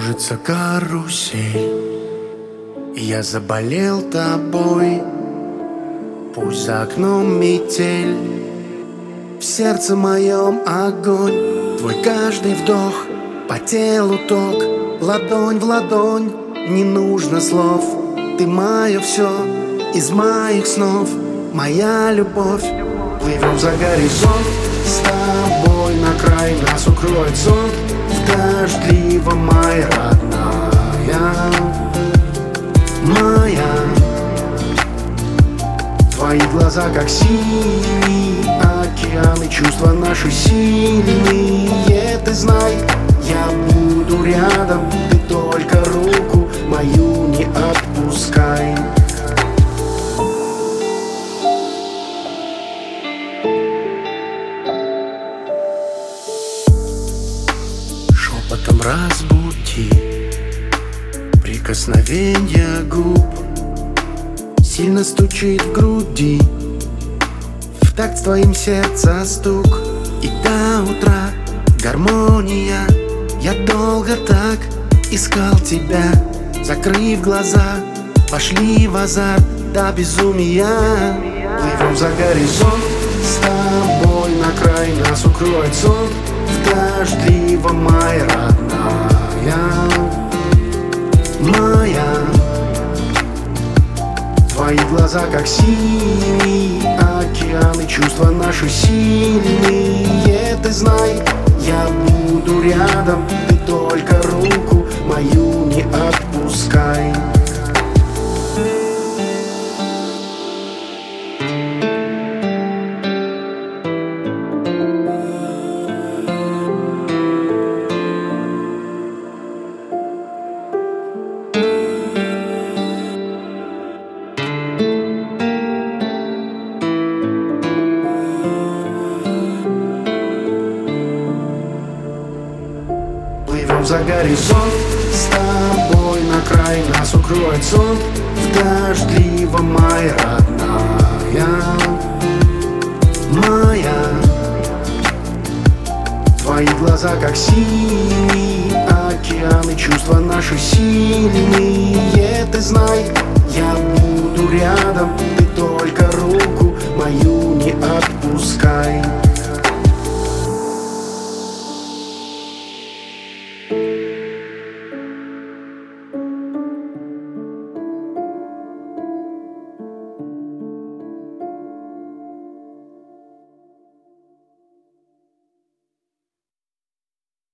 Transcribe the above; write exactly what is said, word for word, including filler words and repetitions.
Кружится карусель, и я заболел тобой. Пусть за окном метель, в сердце моем огонь. Твой каждый вдох, по телу ток, ладонь в ладонь, не нужно слов. Ты мое все, из моих снов, моя любовь. Плывем за горизонт, с тобой на край нас укроет сон. В дождливом мае, родная моя. Твои глаза как синий океан, и чувства наши сильные. Ты знай, я буду рядом, ты только руку мою не отпускай. Шепотом разбуди прикосновенья губ, сильно стучит в груди, в такт с твоим сердца стук. И до утра гармония. Я долго так искал тебя, закрыв глаза, пошли в азарт до безумия. Плывем за горизонт, с тобой на край нас укроет сон. В дождливом мае, родная моя. Твои глаза как синий океан, и чувства наши сильные. Ты знай, я буду рядом, ты только руку мою не отпускай. Плывем за горизонт, с тобой на край нас укроет сон. В дождливом мае, родная моя. Твои глаза как синий океан, и чувства наши сильные. Ты знай, я буду рядом, ты только руку мою не отпускай.